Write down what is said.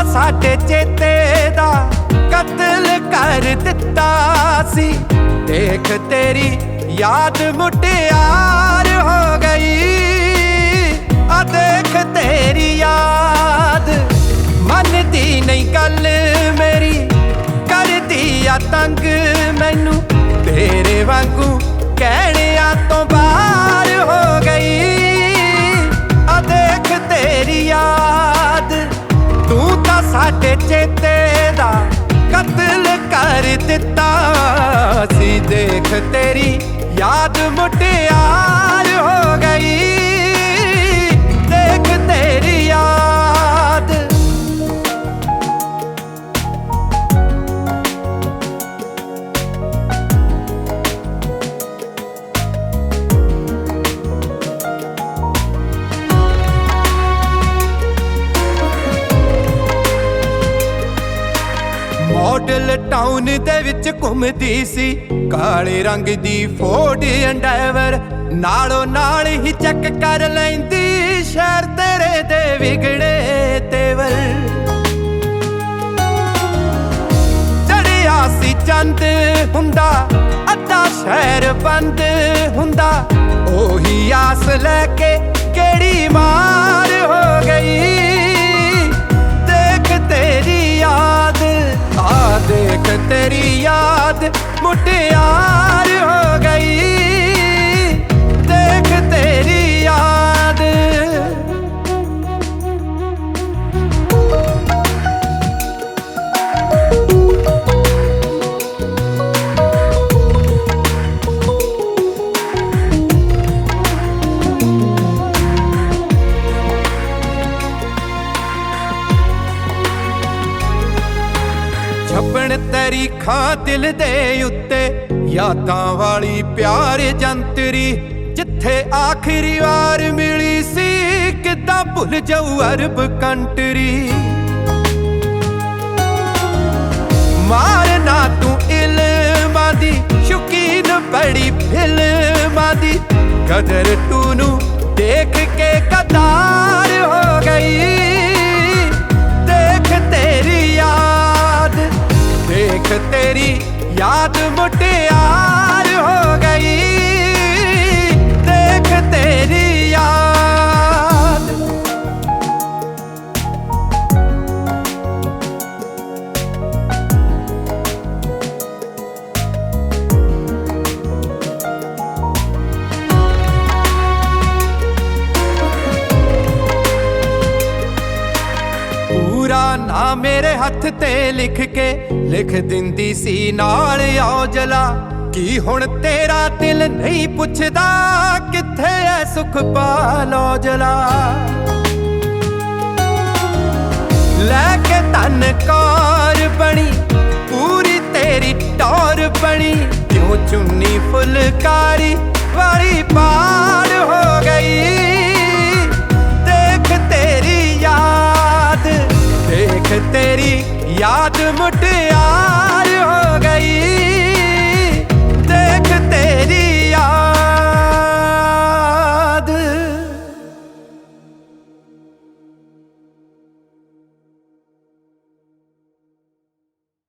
ਤਾਂ ਸਾਡੇ ਚੇਤੇ ਦਾ ਕਤਲ ਕਰ ਦਿੱਤਾ ਸੀ। ਦੇਖ ਤੇਰੀ ਯਾਦ ਮੁਟਿਆਰ ਹੋ ਗਈ, ਆ ਦੇਖ ਤੇਰੀ ਯਾਦ ਮੰਨਦੀ ਨਹੀਂ ਗੱਲ ਮੇਰੀ, ਕਰਦੀ ਆ ਤੰਗ ਮੈਨੂੰ ਤੇਰੇ ਵਾਂਗੂ ਕਹਿਣਿਆਂ ਤੋਂ ਬਾਹਰ ਹੋ ਗਈ। ਆ ਦੇਖ ਤੇਰੀ ਯਾਦ, ਤੂੰ ਤਾਂ ਸਾਡੇ ਚੇਤੇ ਦਾ ਕਤਲ ਕਰ ਦਿੱਤਾ ਸੀ। ਦੇਖ ਤੇਰੀ ਯਾਦ ਮੁਟਿਆਰ ਹੋ ਗਈ, ਦੇਖ ਤੇਰੀ ਯਾਦ। ਮਾਡਲ ਟਾਊਨ ਦੇ ਵਿੱਚ ਘੁੰਮਦੀ ਸੀ, ਕਾਲੇ ਰੰਗ ਦੀ ਫੋਰਡ ਐਂਡੈਵਰ, ਨਾਲੋਂ ਨਾਲ ਹੀ ਚੈੱਕ ਕਰ ਲੈਂਦੀ ਸ਼ਹਿਰ ਤੇਰੇ ਦੇ ਵਿਗੜੇ ਤੇਵਰ। ਚੜਿਆ ਸੀ ਚੰਦ ਹੁੰਦਾ, ਅੱਧਾ ਸ਼ਹਿਰ ਬੰਦ ਹੁੰਦਾ, ਉਹੀ ਆਸ ਲੈ ਕੇ ਕਿਹੜੀ ਮਾਰ ਹੋ ਗਈ। ਦੇਖ ਤੇਰੀ ਯਾਦ, ਆ ਦੇਖ ਤੇਰੀ ਯਾਦ ਮੁਟਿਆਰ ਹੋ ਗਈ, ਦੇਖ ਤੇਰੀ ਯਾਦ। ਛੱਪਣ ਤਾਰੀਖਾਂ ਦਿਲ ਦੇ ਉੱਤੇ, ਯਾਦਾਂ ਵਾਲੀ ਪਿਆਰ ਜੰਤਰੀ, ਜਿੱਥੇ ਆਖਰੀ ਵਾਰ ਮਿਲੀ ਸੀ ਕਿੱਦਾਂ ਭੁੱਲ ਜਾਊ ਅਰਬ ਕੰਟਰੀ। ਮਾਰਨਾ ਤੂੰ ਇਲਮਾਂ ਦੀ ਸ਼ੌਕੀਨ ਬੜੀ ਫਿਲਮਾਂ ਦੀ, ਕਦਰ ਤੂੰ ਦੇਖ ਕੇ ਕਦਾਰ ਹੋ ਗਈ। ਦੇਖ ਤੇਰੀ ਯਾਦ, ਦੇਖ ਤੇਰੀ ਯਾਦ ਮੁਟਿਆਰ ਹੋ ਗਈ, ਦੇਖ ਤੇਰੀ ਯਾਦ। ਪੂਰਾ ਨਾਂ ਮੇਰੇ ਹੱਥ ਤੇ ਲਿਖ ਕੇ ਲਿਖ ਦਿੰਦੀ ਸੀ ਨਾਲ ਔਜਲਾ, ਕੀ ਹੁਣ ਤੇਰਾ ਦਿਲ ਨਹੀਂ ਪੁੱਛਦਾ ਕਿੱਥੇ ਐ ਸੁਖਪਾਲ ਔਜਲਾ। ਲੈ ਕੇ ਧਨ ਕੌਰ ਬਣੀ, ਪੂਰੀ ਤੇਰੀ ਟੌਰ ਬਣੀ, ਕਿਉਂ ਚੁੰਨੀ ਫੁਲਕਾਰੀ ਵਾਲੀ ਪਾਰ ਹੋ ਗਈ। ਦੇਖ ਤੇਰੀ ਯਾਦ, ਦੇਖ ਤੇਰੀ ਯਾਦ